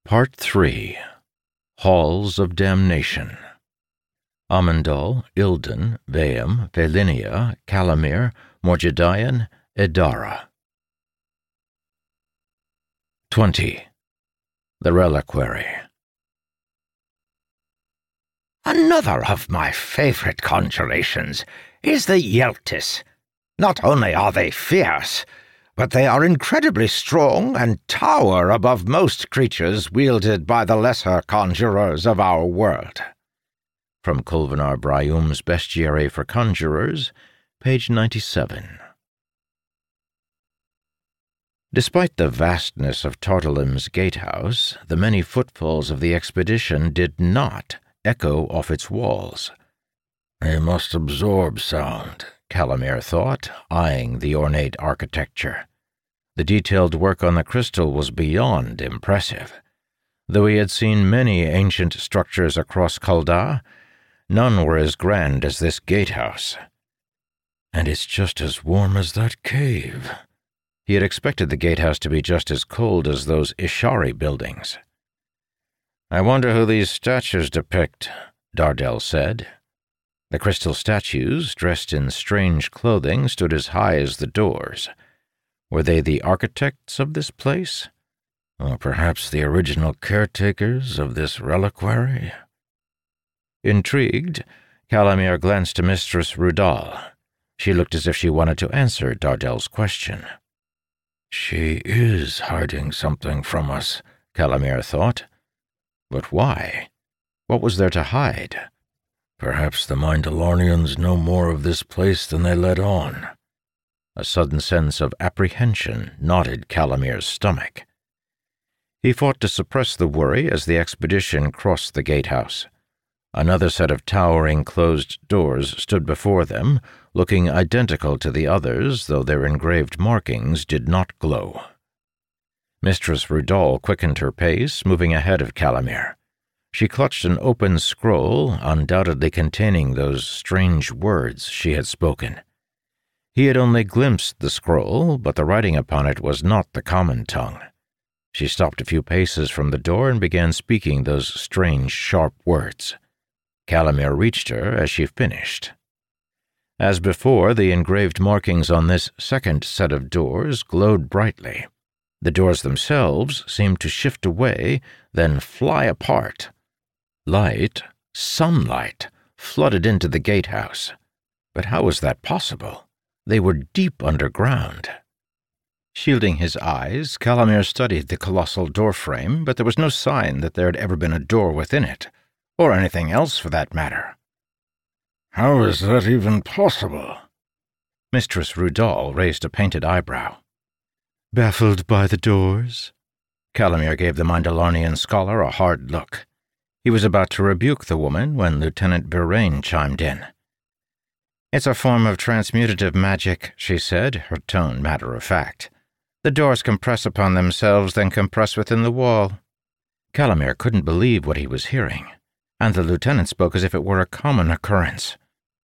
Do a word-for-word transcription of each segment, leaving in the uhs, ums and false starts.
Part three. Halls of Damnation. Amandal, Ilden, Veum, Velinia, Calamir, Morgidion, Idara. Twenty. The Reliquary. Another of my favorite conjurations is the Yeltis. Not only are they fierce, but they are incredibly strong and tower above most creatures wielded by the lesser conjurers of our world. From Culvenar Bryum's Bestiary for Conjurers, page ninety-seven. Despite the vastness of Tartalim's gatehouse, the many footfalls of the expedition did not echo off its walls. They must absorb sound, Calamir thought, eyeing the ornate architecture. The detailed work on the crystal was beyond impressive. Though he had seen many ancient structures across Kuldar, none were as grand as this gatehouse. And it's just as warm as that cave. He had expected the gatehouse to be just as cold as those Ishari buildings. "I wonder who these statues depict," Dardel said. The crystal statues, dressed in strange clothing, stood as high as the doors. Were they the architects of this place? Or perhaps the original caretakers of this reliquary? Intrigued, Calamir glanced to Mistress Rudal. She looked as if she wanted to answer Dardel's question. "She is hiding something from us," Calamir thought. But why? What was there to hide? Perhaps the Mindalornians know more of this place than they let on. A sudden sense of apprehension knotted Calamir's stomach. He fought to suppress the worry as the expedition crossed the gatehouse. Another set of towering closed doors stood before them, looking identical to the others, though their engraved markings did not glow. Mistress Rudal quickened her pace, moving ahead of Calamir. She clutched an open scroll, undoubtedly containing those strange words she had spoken. He had only glimpsed the scroll, but the writing upon it was not the common tongue. She stopped a few paces from the door and began speaking those strange, sharp words. Calamir reached her as she finished. As before, the engraved markings on this second set of doors glowed brightly. The doors themselves seemed to shift away, then fly apart. Light, sunlight, flooded into the gatehouse. But how was that possible? They were deep underground. Shielding his eyes, Calamir studied the colossal doorframe, but there was no sign that there had ever been a door within it, or anything else for that matter. "How is that even possible?" Mistress Rudal raised a painted eyebrow. "Baffled by the doors?" Calamir gave the Mindalornian scholar a hard look. He was about to rebuke the woman when Lieutenant Birain chimed in. "It's a form of transmutative magic," she said, her tone matter-of-fact. "The doors compress upon themselves, then compress within the wall." Calamir couldn't believe what he was hearing, and the lieutenant spoke as if it were a common occurrence.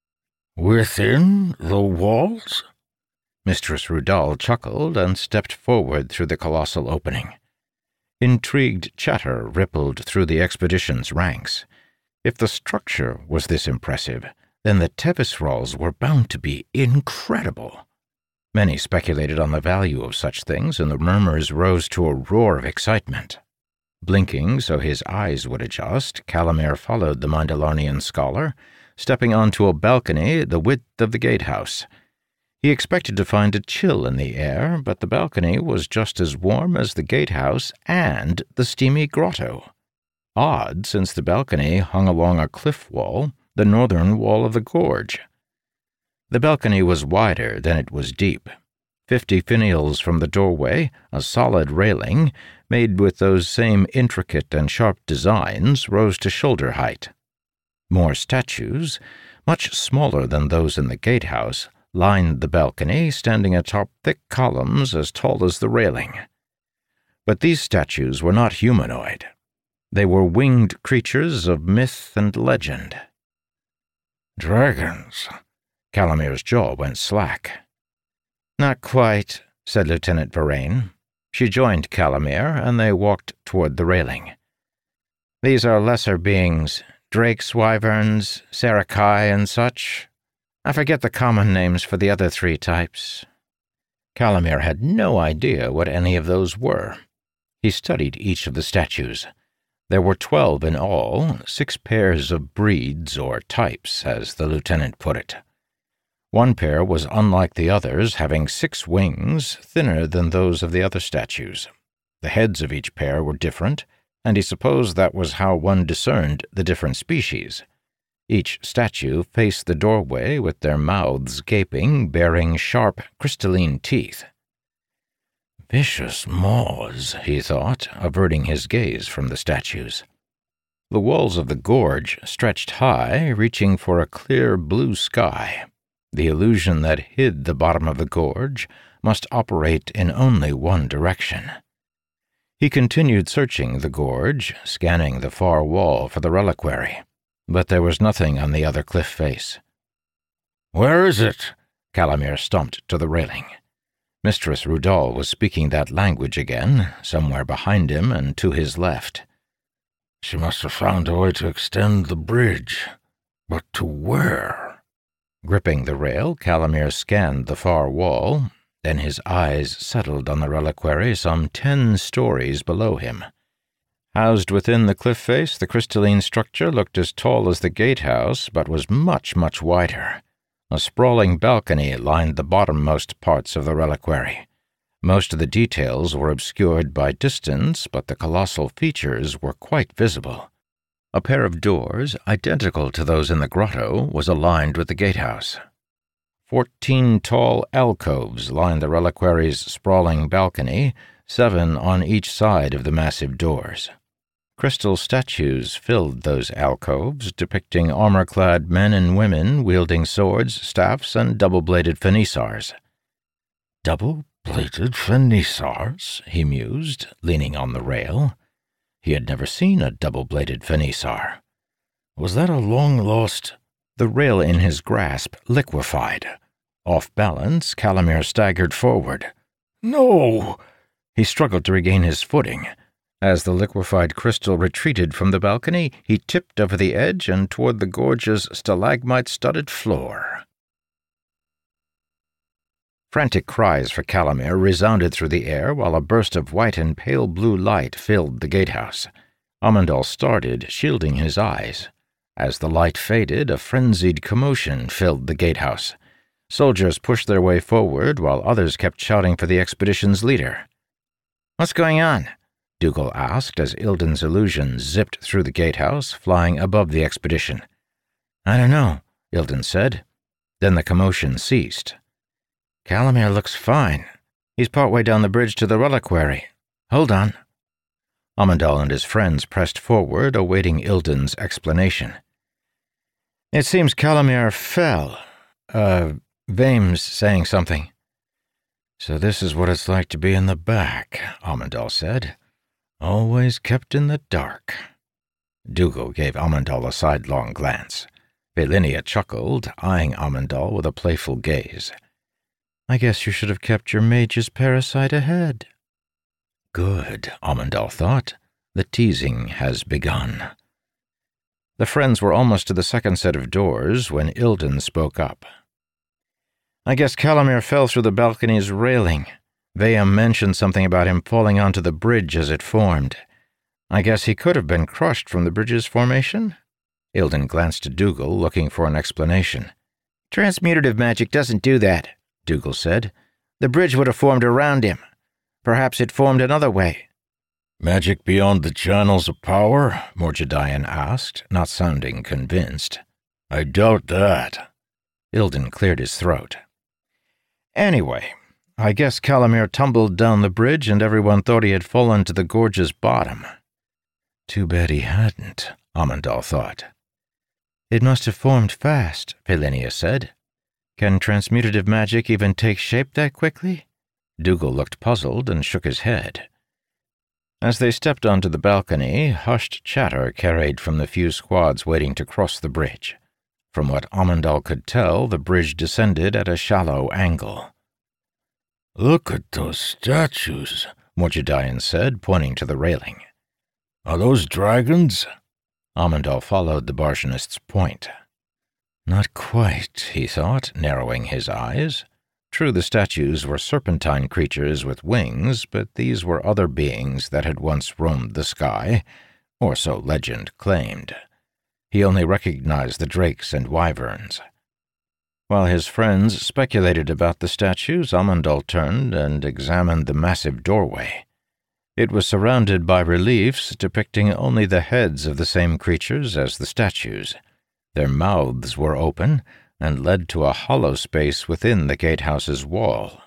"Within the walls?" Mistress Rudal chuckled and stepped forward through the colossal opening. Intrigued chatter rippled through the expedition's ranks. If the structure was this impressive, then the Tevisrals were bound to be incredible. Many speculated on the value of such things, and the murmurs rose to a roar of excitement. Blinking so his eyes would adjust, Calamir followed the Mindalornian scholar, stepping onto a balcony the width of the gatehouse. He expected to find a chill in the air, but the balcony was just as warm as the gatehouse and the steamy grotto. Odd, since the balcony hung along a cliff wall, the northern wall of the gorge. The balcony was wider than it was deep. Fifty finials from the doorway, a solid railing, made with those same intricate and sharp designs, rose to shoulder height. More statues, much smaller than those in the gatehouse, lined the balcony, standing atop thick columns as tall as the railing. But these statues were not humanoid. They were winged creatures of myth and legend. "Dragons." Calamir's jaw went slack. "Not quite," said Lieutenant Birain. She joined Calamir, and they walked toward the railing. "These are lesser beings, drakes, wyverns, sarakai, and such. I forget the common names for the other three types." Calamir had no idea what any of those were. He studied each of the statues. There were twelve in all, six pairs of breeds, or types, as the lieutenant put it. One pair was unlike the others, having six wings, thinner than those of the other statues. The heads of each pair were different, and he supposed that was how one discerned the different species. Each statue faced the doorway with their mouths gaping, bearing sharp, crystalline teeth. "Vicious maws," he thought, averting his gaze from the statues. The walls of the gorge stretched high, reaching for a clear blue sky. The illusion that hid the bottom of the gorge must operate in only one direction. He continued searching the gorge, scanning the far wall for the reliquary, but there was nothing on the other cliff face. "Where is it?" Calamir stumped to the railing. Mistress Rudal was speaking that language again, somewhere behind him and to his left. "She must have found a way to extend the bridge. But to where?" Gripping the rail, Calamir scanned the far wall. Then his eyes settled on the reliquary some ten stories below him. Housed within the cliff face, the crystalline structure looked as tall as the gatehouse, but was much, much wider. A sprawling balcony lined the bottommost parts of the reliquary. Most of the details were obscured by distance, but the colossal features were quite visible. A pair of doors, identical to those in the grotto, was aligned with the gatehouse. Fourteen tall alcoves lined the reliquary's sprawling balcony, seven on each side of the massive doors. Crystal statues filled those alcoves, depicting armor-clad men and women wielding swords, staffs, and double-bladed finisars. "Double-bladed finisars?" he mused, leaning on the rail. He had never seen a double-bladed finisar. Was that a long-lost... The rail in his grasp liquefied. Off balance, Calamir staggered forward. "No!" He struggled to regain his footing. As the liquefied crystal retreated from the balcony, he tipped over the edge and toward the gorge's stalagmite-studded floor. Frantic cries for Calamir resounded through the air while a burst of white and pale blue light filled the gatehouse. Amandal started, shielding his eyes. As the light faded, a frenzied commotion filled the gatehouse. Soldiers pushed their way forward while others kept shouting for the expedition's leader. "What's going on?" Dougal asked as Ilden's illusion zipped through the gatehouse, flying above the expedition. "I don't know," Ilden said. Then the commotion ceased. "Calamir looks fine. He's partway down the bridge to the reliquary. Hold on." Amandal and his friends pressed forward, awaiting Ilden's explanation. "It seems Calamir fell. Uh, Vame's saying something." "So this is what it's like to be in the back," Amandal said. "Always kept in the dark." Dougal gave Amandal a sidelong glance. Velinia chuckled, eyeing Amandal with a playful gaze. "I guess you should have kept your mage's parasite ahead." Good, Amandal thought. The teasing has begun. The friends were almost to the second set of doors when Ilden spoke up. "I guess Calamir fell through the balcony's railing. Vayam mentioned something about him falling onto the bridge as it formed. I guess he could have been crushed from the bridge's formation?" Ilden glanced at Dougal, looking for an explanation. "Transmutative magic doesn't do that," Dougal said. "The bridge would have formed around him. Perhaps it formed another way." "Magic beyond the channels of power?" Morjadian asked, not sounding convinced. "I doubt that." Ilden cleared his throat. "Anyway, I guess Calamir tumbled down the bridge and everyone thought he had fallen to the gorge's bottom." Too bad he hadn't, Amandal thought. "It must have formed fast," Velinia said. "Can transmutative magic even take shape that quickly?" Dougal looked puzzled and shook his head. As they stepped onto the balcony, hushed chatter carried from the few squads waiting to cross the bridge. From what Amandal could tell, the bridge descended at a shallow angle. "Look at those statues," Morgidian said, pointing to the railing. "Are those dragons?" Amandal followed the Bartianist's point. Not quite, he thought, narrowing his eyes. True, the statues were serpentine creatures with wings, but these were other beings that had once roamed the sky, or so legend claimed. He only recognized the drakes and wyverns. While his friends speculated about the statues, Amandal turned and examined the massive doorway. It was surrounded by reliefs depicting only the heads of the same creatures as the statues. Their mouths were open and led to a hollow space within the gatehouse's wall.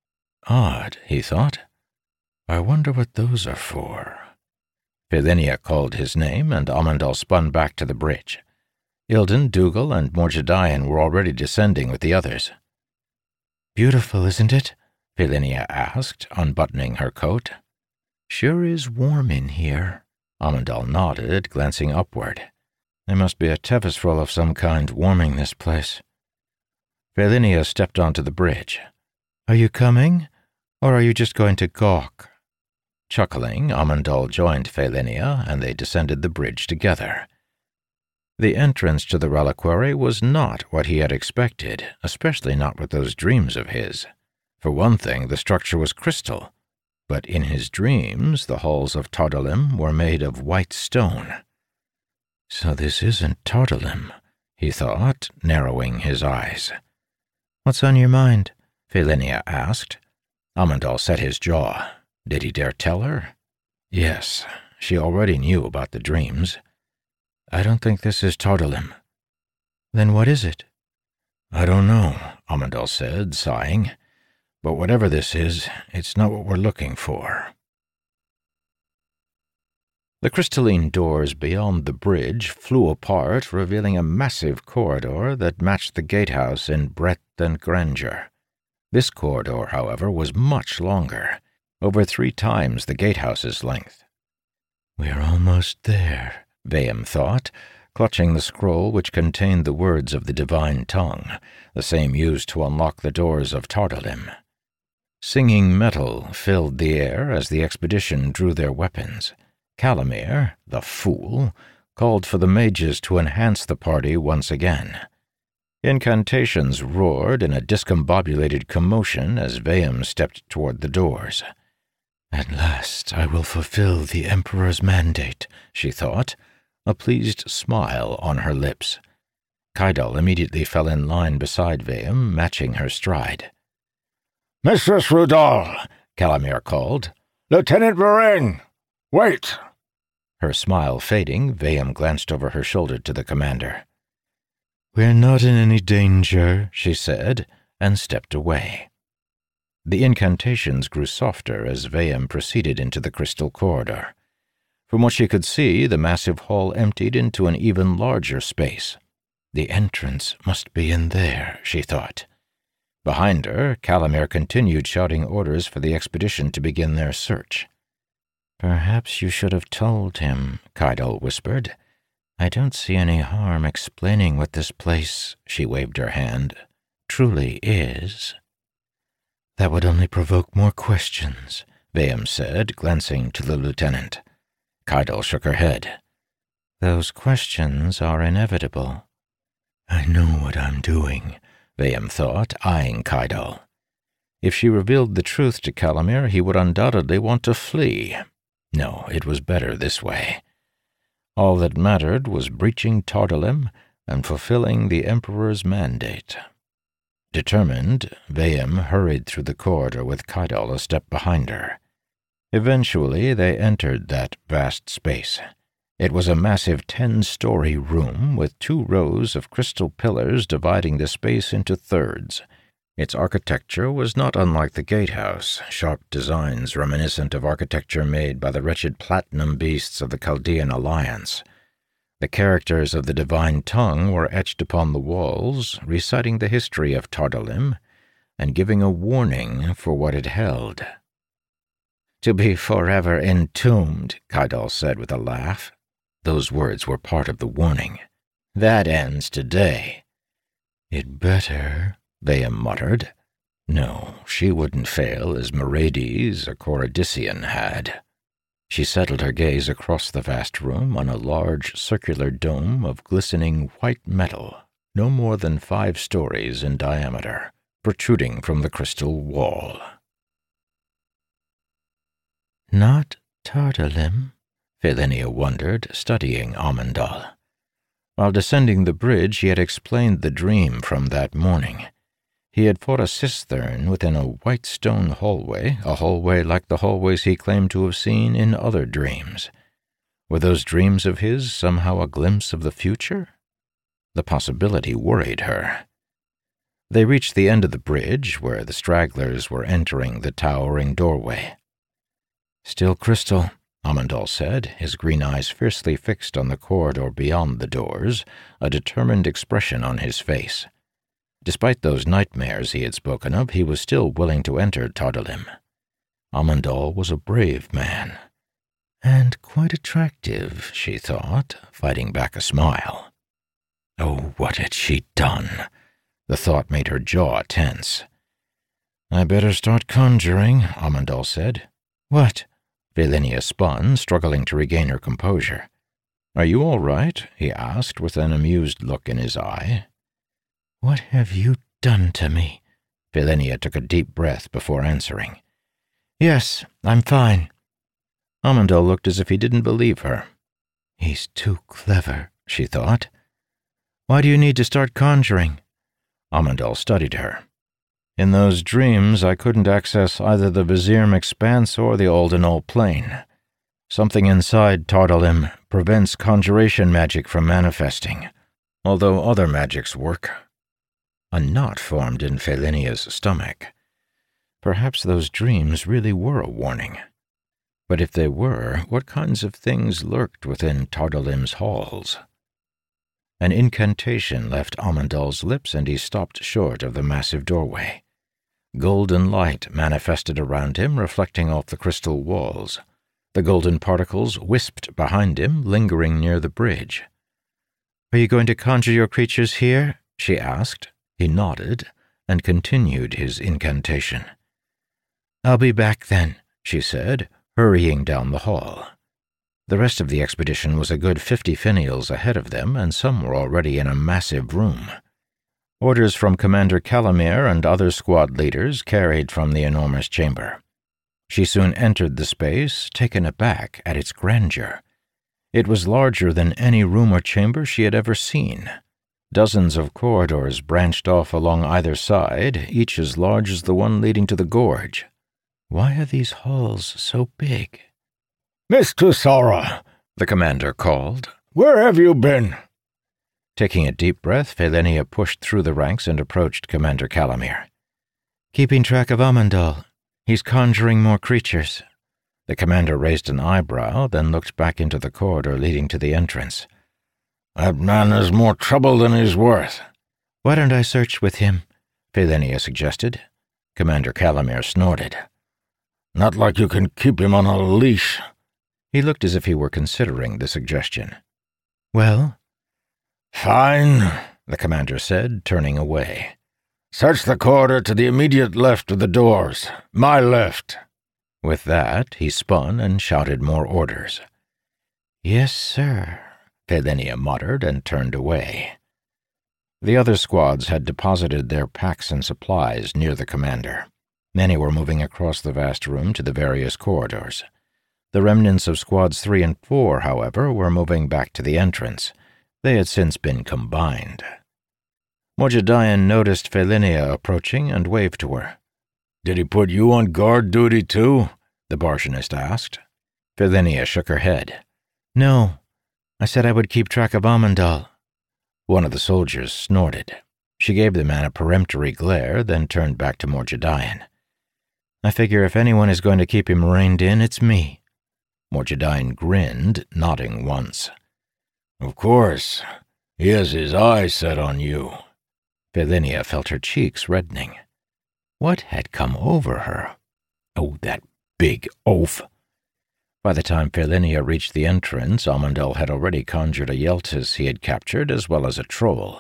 Odd, he thought. I wonder what those are for. Philinia called his name, and Amandal spun back to the bridge. Ilden, Dougal, and Morgidian were already descending with the others. Beautiful, isn't it? Philinia asked, unbuttoning her coat. Sure is warm in here. Amandal nodded, glancing upward. There must be a Tevisrol of some kind warming this place. Philinia stepped onto the bridge. Are you coming, or are you just going to gawk? Chuckling, Amandal joined Philinia, and they descended the bridge together. The entrance to the reliquary was not what he had expected, especially not with those dreams of his. For one thing, the structure was crystal, but in his dreams the halls of Tardalim were made of white stone. So this isn't Tardalim, he thought, narrowing his eyes. What's on your mind? Philinia asked. Amandal set his jaw. Did he dare tell her? Yes, she already knew about the dreams. I don't think this is Tardalim. Then what is it? I don't know, Amandal said, sighing. But whatever this is, it's not what we're looking for. The crystalline doors beyond the bridge flew apart, revealing a massive corridor that matched the gatehouse in breadth and grandeur. This corridor, however, was much longer, over three times the gatehouse's length. We're almost there, Vayam thought, clutching the scroll which contained the words of the divine tongue, the same used to unlock the doors of Tardalim. Singing metal filled the air as the expedition drew their weapons. Calamir, the fool, called for the mages to enhance the party once again. Incantations roared in a discombobulated commotion as Vayam stepped toward the doors. At last I will fulfill the Emperor's mandate, she thought, a pleased smile on her lips. Kaidal immediately fell in line beside Vayam, matching her stride. "Mistress Rudal," Calamir called. "Lieutenant Varenne! Wait!" Her smile fading, Vayam glanced over her shoulder to the commander. "We're not in any danger," she said, and stepped away. The incantations grew softer as Vayam proceeded into the crystal corridor. From what she could see, the massive hall emptied into an even larger space. The entrance must be in there, she thought. Behind her, Calamir continued shouting orders for the expedition to begin their search. "Perhaps you should have told him," Kaidal whispered. "I don't see any harm explaining what this place," she waved her hand, "truly is." "That would only provoke more questions," Vayam said, glancing to the lieutenant. Kaidal shook her head. "Those questions are inevitable." "I know what I'm doing," Vayam thought, eyeing Kaidal. If she revealed the truth to Calamir, he would undoubtedly want to flee. No, it was better this way. All that mattered was breaching Tardalim and fulfilling the Emperor's mandate. Determined, Vayam hurried through the corridor with Kaidal a step behind her. Eventually, they entered that vast space. It was a massive ten-story room with two rows of crystal pillars dividing the space into thirds. Its architecture was not unlike the gatehouse, sharp designs reminiscent of architecture made by the wretched platinum beasts of the Chaldean Alliance. The characters of the divine tongue were etched upon the walls, reciting the history of Tardalim and giving a warning for what it held. "To be forever entombed," Kaidal said with a laugh. Those words were part of the warning. "That ends today." "It better," Vayam muttered. No, she wouldn't fail as Merides or Corydissian had. She settled her gaze across the vast room on a large circular dome of glistening white metal, no more than five stories in diameter, protruding from the crystal wall. Not Tartalim? Felinia wondered, studying Amandal. While descending the bridge, he had explained the dream from that morning. He had fought a cistern within a white stone hallway, a hallway like the hallways he claimed to have seen in other dreams. Were those dreams of his somehow a glimpse of the future? The possibility worried her. They reached the end of the bridge, where the stragglers were entering the towering doorway. "Still crystal," Amandal said, his green eyes fiercely fixed on the corridor beyond the doors, a determined expression on his face. Despite those nightmares he had spoken of, he was still willing to enter Tartalim. Amandal was a brave man. And quite attractive, she thought, fighting back a smile. Oh, what had she done? The thought made her jaw tense. "I better start conjuring," Amandal said. "What?" Felinia spun, struggling to regain her composure. "Are you all right?" he asked, with an amused look in his eye. "What have you done to me?" Felinia took a deep breath before answering. "Yes, I'm fine." Amandal looked as if he didn't believe her. "He's too clever," she thought. "Why do you need to start conjuring?" Amandal studied her. "In those dreams, I couldn't access either the Vizierm Expanse or the Aldenol Plane. Something inside Tartalim prevents conjuration magic from manifesting, although other magics work." A knot formed in Felinia's stomach. Perhaps those dreams really were a warning. But if they were, what kinds of things lurked within Tartalim's halls? An incantation left Amandal's lips, and he stopped short of the massive doorway. Golden light manifested around him, reflecting off the crystal walls. The golden particles wisped behind him, lingering near the bridge. "Are you going to conjure your creatures here?" she asked. He nodded and continued his incantation. "I'll be back then," she said, hurrying down the hall. The rest of the expedition was a good fifty finials ahead of them, and some were already in a massive room. Orders from Commander Calamir and other squad leaders carried from the enormous chamber. She soon entered the space, taken aback at its grandeur. It was larger than any room or chamber she had ever seen. Dozens of corridors branched off along either side, each as large as the one leading to the gorge. Why are these halls so big? "Miss Tusara," the commander called. "Where have you been?" Taking a deep breath, Felinia pushed through the ranks and approached Commander Calamir. "Keeping track of Amandal. He's conjuring more creatures." The commander raised an eyebrow, then looked back into the corridor leading to the entrance. "That man is more trouble than he's worth." "Why don't I search with him?" Felinia suggested. Commander Calamir snorted. "Not like you can keep him on a leash." He looked as if he were considering the suggestion. "Well?" "Fine," the commander said, turning away. "Search the corridor to the immediate left of the doors. My left." With that, he spun and shouted more orders. "Yes, sir," Felinia muttered and turned away. The other squads had deposited their packs and supplies near the commander. Many were moving across the vast room to the various corridors. The remnants of Squads three and four, however, were moving back to the entrance. They had since been combined. Morjadayan noticed Felinia approaching and waved to her. "Did he put you on guard duty, too?" the Barshanist asked. Felinia shook her head. "No. I said I would keep track of Amandal." One of the soldiers snorted. She gave the man a peremptory glare, then turned back to Morjadayan. "I figure if anyone is going to keep him reined in, it's me." Morjadayan grinned, nodding once. "Of course. He has his eye set on you." Felinia felt her cheeks reddening. What had come over her? Oh, that big oaf! By the time Felinia reached the entrance, Amandal had already conjured a Yeltis he had captured, as well as a troll.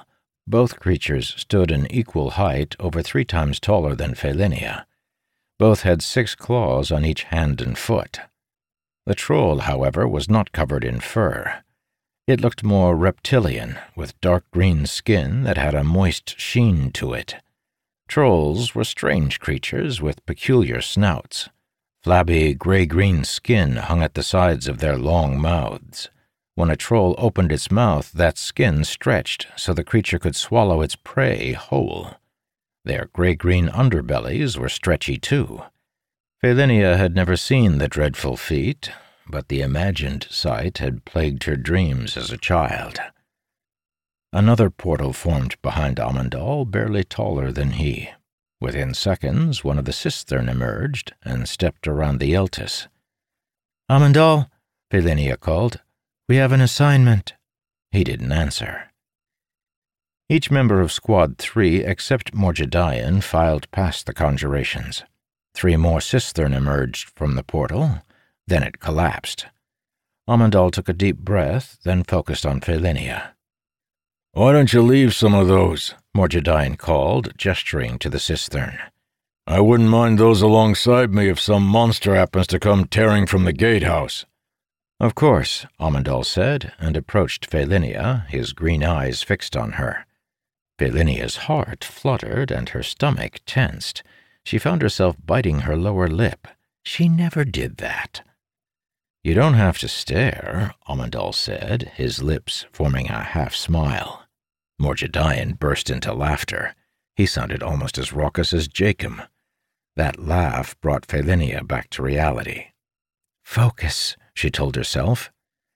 Both creatures stood an equal height, over three times taller than Felinia. Both had six claws on each hand and foot. The troll, however, was not covered in fur. It looked more reptilian, with dark green skin that had a moist sheen to it. Trolls were strange creatures with peculiar snouts. Flabby gray-green skin hung at the sides of their long mouths. When a troll opened its mouth, that skin stretched so the creature could swallow its prey whole. Their gray-green underbellies were stretchy too. Felinia had never seen the dreadful feat, but the imagined sight had plagued her dreams as a child. Another portal formed behind Amandal, barely taller than he. Within seconds, one of the Cistern emerged and stepped around the Yeltis. "Amandal," Felinia called, "we have an assignment." He didn't answer. Each member of Squad Three, except Morjadayan, filed past the conjurations. Three more Cistern emerged from the portal. Then it collapsed. Amandal took a deep breath, then focused on Felinia. "Why don't you leave some of those?" Morjadayan called, gesturing to the Cistern. "I wouldn't mind those alongside me if some monster happens to come tearing from the gatehouse." "Of course," Amandal said, and approached Felinia, his green eyes fixed on her. Felinia's heart fluttered and her stomach tensed. She found herself biting her lower lip. She never did that. "You don't have to stare," Amandal said, his lips forming a half-smile. Morjadayan burst into laughter. He sounded almost as raucous as Jacob. That laugh brought Felinia back to reality. "Focus," she told herself.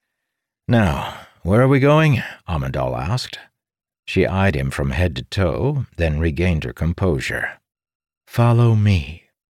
"Now, where are we going?" Amandal asked. She eyed him from head to toe, then regained her composure. "Follow me."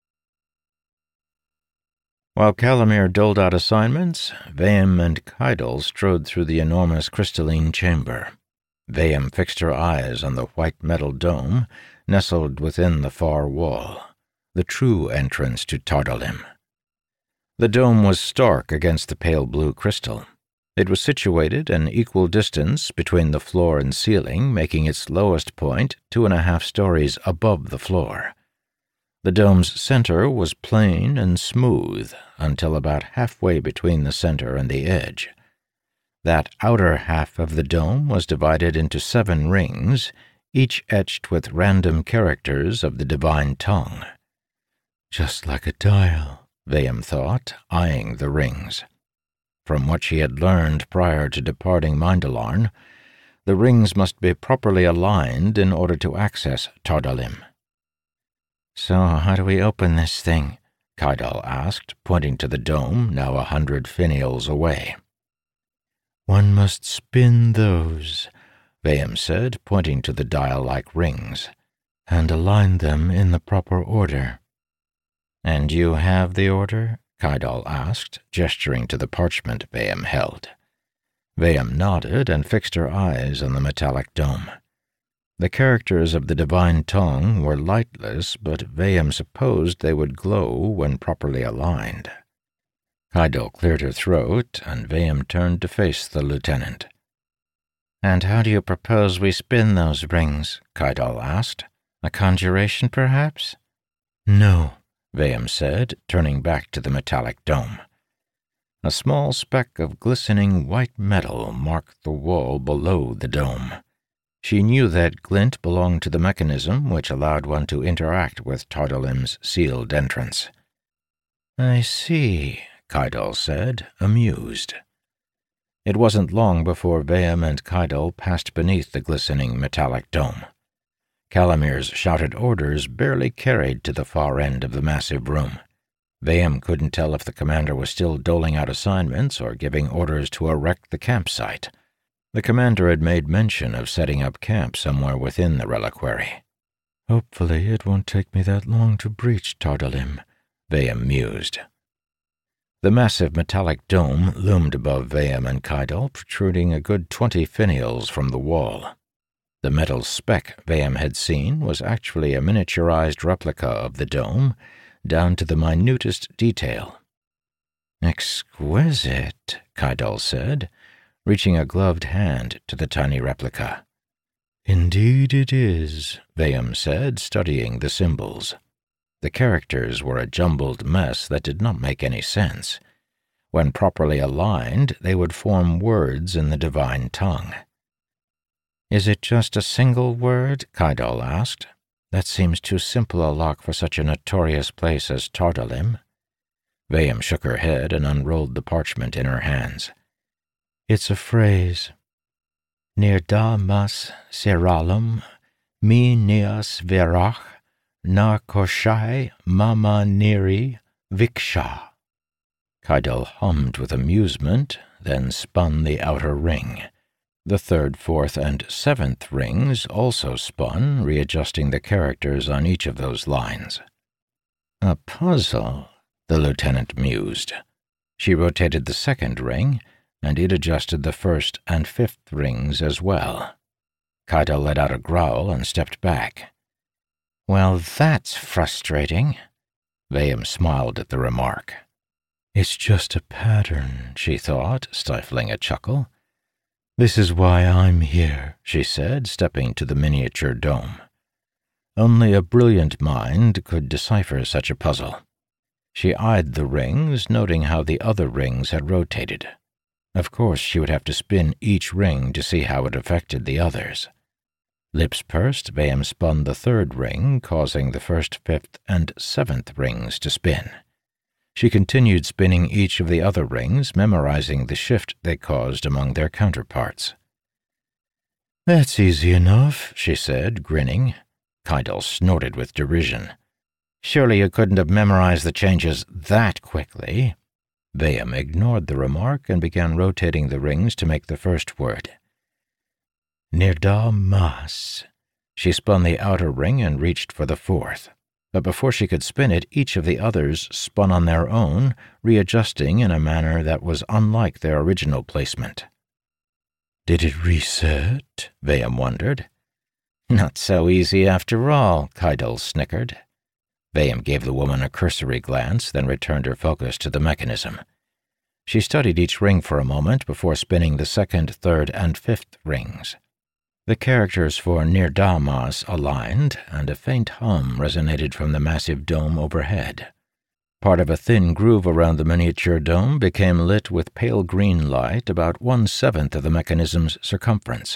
While Calamir doled out assignments, Vayam and Kydal strode through the enormous crystalline chamber. Vayam fixed her eyes on the white metal dome nestled within the far wall, the true entrance to Tardalim. The dome was stark against the pale blue crystal. It was situated an equal distance between the floor and ceiling, making its lowest point two and a half stories above the floor. The dome's center was plain and smooth until about halfway between the center and the edge. That outer half of the dome was divided into seven rings, each etched with random characters of the divine tongue. "Just like a dial," Vayam thought, eyeing the rings. From what she had learned prior to departing Mindalarn, the rings must be properly aligned in order to access Tardalim. "So how do we open this thing?" Kydal asked, pointing to the dome, now a hundred finials away. "One must spin those," Vayam said, pointing to the dial-like rings, "and align them in the proper order." "And you have the order?" Kydal asked, gesturing to the parchment Vayam held. Vayam nodded and fixed her eyes on the metallic dome. The characters of the divine tongue were lightless, but Vayam supposed they would glow when properly aligned. Kydal cleared her throat, and Vayam turned to face the lieutenant. "And how do you propose we spin those rings?" Kydal asked. "A conjuration, perhaps?" "No," Vayam said, turning back to the metallic dome. A small speck of glistening white metal marked the wall below the dome. She knew that glint belonged to the mechanism which allowed one to interact with Tardalim's sealed entrance. "I see," Kydal said, amused. It wasn't long before Vayam and Kydal passed beneath the glistening metallic dome. Calamir's shouted orders barely carried to the far end of the massive room. Vayam couldn't tell if the commander was still doling out assignments or giving orders to erect the campsite. The commander had made mention of setting up camp somewhere within the reliquary. "Hopefully it won't take me that long to breach Tardalim," Vayam mused. The massive metallic dome loomed above Vayam and Kydal, protruding a good twenty finials from the wall. The metal speck Vayam had seen was actually a miniaturized replica of the dome, down to the minutest detail. "Exquisite," Kydal said, reaching a gloved hand to the tiny replica. Indeed it is, Vayam said, studying the symbols. The characters were a jumbled mess that did not make any sense. When properly aligned, they would form words in the divine tongue. Is it just a single word? Kaidal asked. That seems too simple a lock for such a notorious place as Tardalim. Vayam shook her head and unrolled the parchment in her hands. It's a phrase. Nirda mas siralum, mi nias verach, na koshai mama niri viksha. Kaidal hummed with amusement, then spun the outer ring. The third, fourth, and seventh rings also spun, readjusting the characters on each of those lines. A puzzle, the lieutenant mused. She rotated the second ring, and it adjusted the first and fifth rings as well. Kaidal let out a growl and stepped back. Well, that's frustrating. Vayam smiled at the remark. It's just a pattern, she thought, stifling a chuckle. This is why I'm here, she said, stepping to the miniature dome. Only a brilliant mind could decipher such a puzzle. She eyed the rings, noting how the other rings had rotated. Of course, she would have to spin each ring to see how it affected the others. Lips pursed, Vayam spun the third ring, causing the first, fifth, and seventh rings to spin. She continued spinning each of the other rings, memorizing the shift they caused among their counterparts. That's easy enough, she said, grinning. Kaidal snorted with derision. Surely you couldn't have memorized the changes that quickly. Vayam ignored the remark and began rotating the rings to make the first word. Nirda mas. She spun the outer ring and reached for the fourth. But before she could spin it, each of the others spun on their own, readjusting in a manner that was unlike their original placement. Did it reset? Vayam wondered. Not so easy after all, Kaidal snickered. Vayam gave the woman a cursory glance, then returned her focus to the mechanism. She studied each ring for a moment before spinning the second, third, and fifth rings. The characters for Nirda mas aligned, and a faint hum resonated from the massive dome overhead. Part of a thin groove around the miniature dome became lit with pale green light about one-seventh of the mechanism's circumference.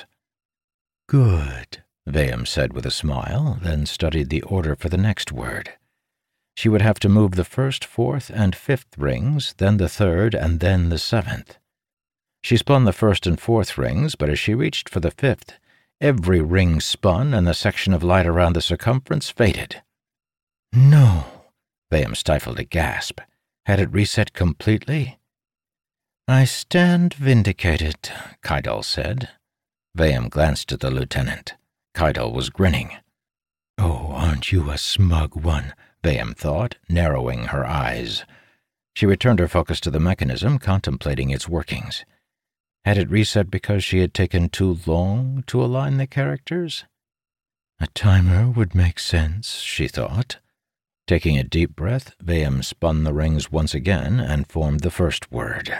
Good, Vayam said with a smile, then studied the order for the next word. She would have to move the first, fourth, and fifth rings, then the third, and then the seventh. She spun the first and fourth rings, but as she reached for the fifth, every ring spun and the section of light around the circumference faded. No, Vayam stifled a gasp. Had it reset completely? I stand vindicated, Kaidal said. Vayam glanced at the lieutenant. Kaidal was grinning. Oh, aren't you a smug one, Vayam thought, narrowing her eyes. She returned her focus to the mechanism, contemplating its workings. Had it reset because she had taken too long to align the characters? A timer would make sense, she thought. Taking a deep breath, Vayam spun the rings once again and formed the first word.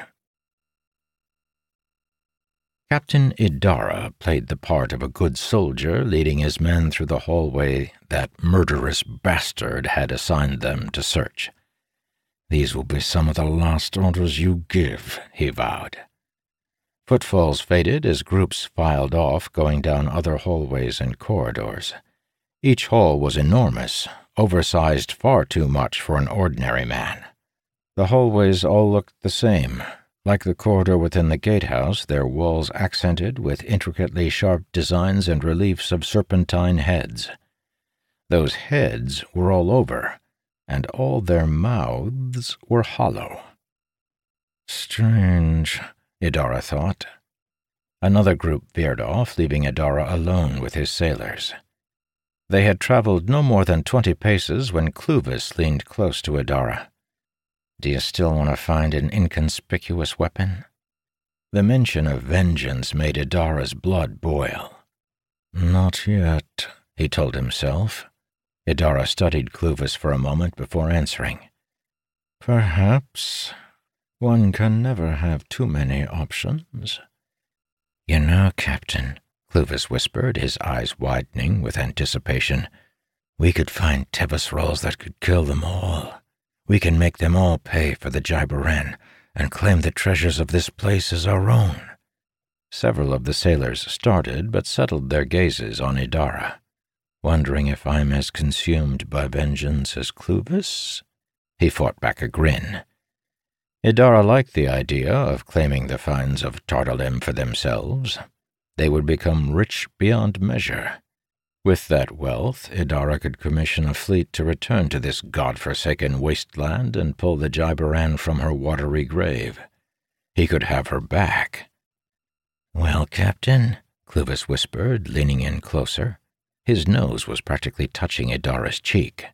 Captain Idara played the part of a good soldier leading his men through the hallway that murderous bastard had assigned them to search. These will be some of the last orders you give, he vowed. Footfalls faded as groups filed off, going down other hallways and corridors. Each hall was enormous, oversized far too much for an ordinary man. The hallways all looked the same. Like the corridor within the gatehouse, their walls accented with intricately sharp designs and reliefs of serpentine heads. Those heads were all over, and all their mouths were hollow. Strange, Idara thought. Another group veered off, leaving Idara alone with his sailors. They had traveled no more than twenty paces when Clovis leaned close to Idara. Do you still want to find an inconspicuous weapon? The mention of vengeance made Idara's blood boil. Not yet, he told himself. Idara studied Clovis for a moment before answering. Perhaps. One can never have too many options. You know, Captain, Clovis whispered, his eyes widening with anticipation. "We could find Tebas that could kill them all. We can make them all pay for the Jaibaran and claim the treasures of this place as our own." Several of the sailors started but settled their gazes on Idara. "Wondering if I'm as consumed by vengeance as Clovis?" He fought back a grin. Idara liked the idea of claiming the finds of Tardalim for themselves. They would become rich beyond measure. With that wealth, Idara could commission a fleet to return to this god-forsaken wasteland and pull the Jaibaran from her watery grave. He could have her back. "Well, Captain," Clovis whispered, leaning in closer. His nose was practically touching Idara's cheek.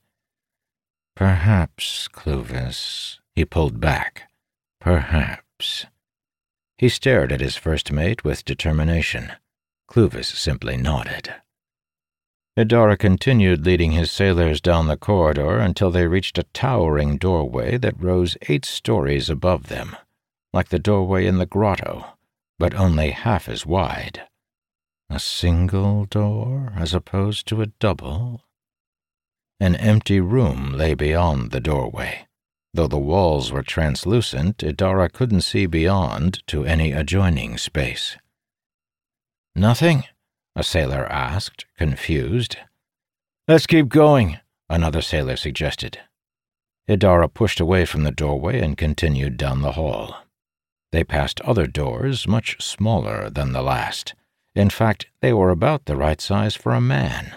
"Perhaps, Clovis." He pulled back. "Perhaps." He stared at his first mate with determination. Clovis simply nodded. Idara continued leading his sailors down the corridor until they reached a towering doorway that rose eight stories above them, like the doorway in the grotto, but only half as wide. A single door as opposed to a double? An empty room lay beyond the doorway. Though the walls were translucent, Idara couldn't see beyond to any adjoining space. "Nothing?" a sailor asked, confused. "Let's keep going," another sailor suggested. Idara pushed away from the doorway and continued down the hall. They passed other doors, much smaller than the last. In fact, they were about the right size for a man.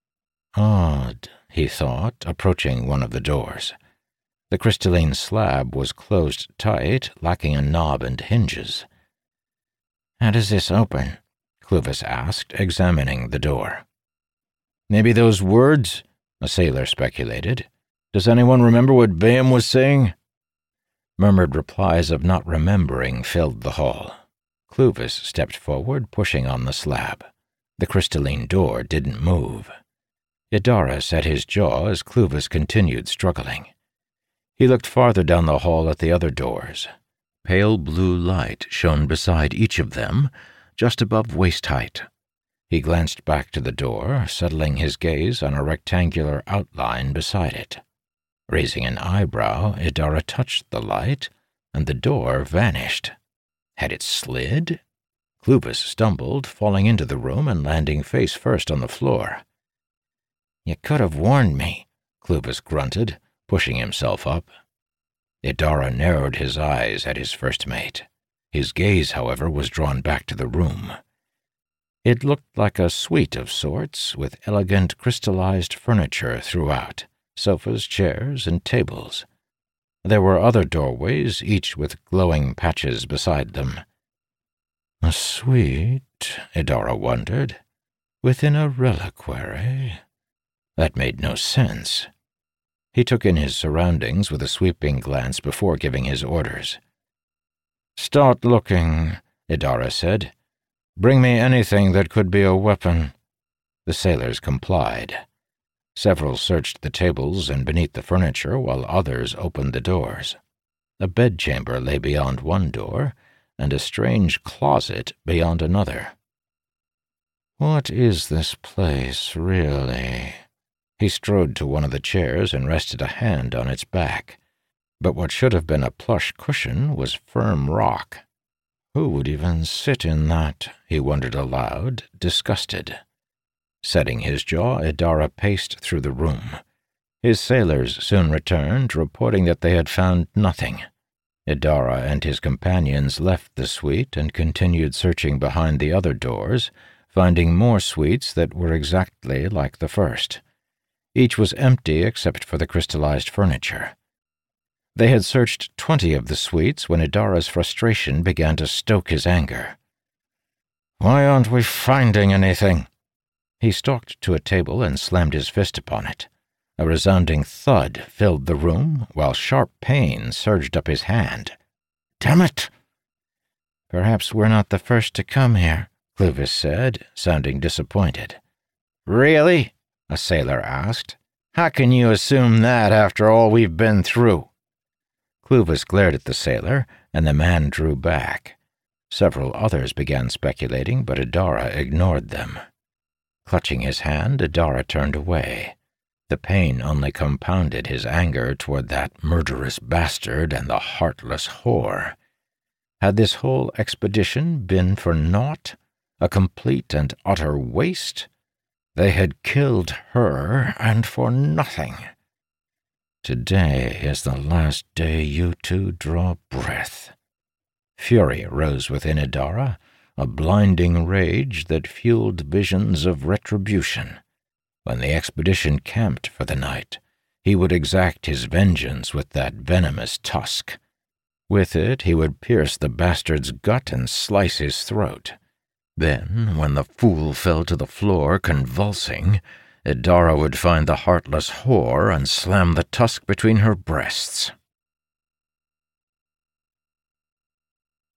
Odd, he thought, approaching one of the doors. The crystalline slab was closed tight, lacking a knob and hinges. "How does this open?" Clovis asked, examining the door. "Maybe those words?" a sailor speculated. "Does anyone remember what Bayham was saying?" Murmured replies of not remembering filled the hall. Clovis stepped forward, pushing on the slab. The crystalline door didn't move. Idara set his jaw as Clovis continued struggling. He looked farther down the hall at the other doors. Pale blue light shone beside each of them, just above waist height. He glanced back to the door, settling his gaze on a rectangular outline beside it. Raising an eyebrow, Idara touched the light, and the door vanished. Had it slid? Clovis stumbled, falling into the room and landing face first on the floor. "You could have warned me," Clovis grunted, pushing himself up. Idara narrowed his eyes at his first mate. His gaze, however, was drawn back to the room. It looked like a suite of sorts, with elegant crystallized furniture throughout, sofas, chairs, and tables. There were other doorways, each with glowing patches beside them. A suite, Idara wondered, within a reliquary. That made no sense. He took in his surroundings with a sweeping glance before giving his orders. "Start looking," Idara said. "Bring me anything that could be a weapon." The sailors complied. Several searched the tables and beneath the furniture, while others opened the doors. A bedchamber lay beyond one door, and a strange closet beyond another. "What is this place, really?" He strode to one of the chairs and rested a hand on its back. But what should have been a plush cushion was firm rock. Who would even sit in that? He wondered aloud, disgusted. Setting his jaw, Idara paced through the room. His sailors soon returned, reporting that they had found nothing. Idara and his companions left the suite and continued searching behind the other doors, finding more suites that were exactly like the first. Each was empty except for the crystallized furniture. They had searched twenty of the suites when Idara's frustration began to stoke his anger. "Why aren't we finding anything?" He stalked to a table and slammed his fist upon it. A resounding thud filled the room, while sharp pain surged up his hand. "Damn it!" "Perhaps we're not the first to come here," Clovis said, sounding disappointed. "Really?" a sailor asked. "How can you assume that after all we've been through?" Clovis glared at the sailor, and the man drew back. Several others began speculating, but Adara ignored them. Clutching his hand, Adara turned away. The pain only compounded his anger toward that murderous bastard and the heartless whore. Had this whole expedition been for naught, a complete and utter waste? They had killed her, and for nothing. Today is the last day you two draw breath. Fury rose within Adara, a blinding rage that fueled visions of retribution. When the expedition camped for the night, he would exact his vengeance with that venomous tusk. With it he would pierce the bastard's gut and slice his throat. Then, when the fool fell to the floor convulsing, Adara would find the heartless whore and slam the tusk between her breasts.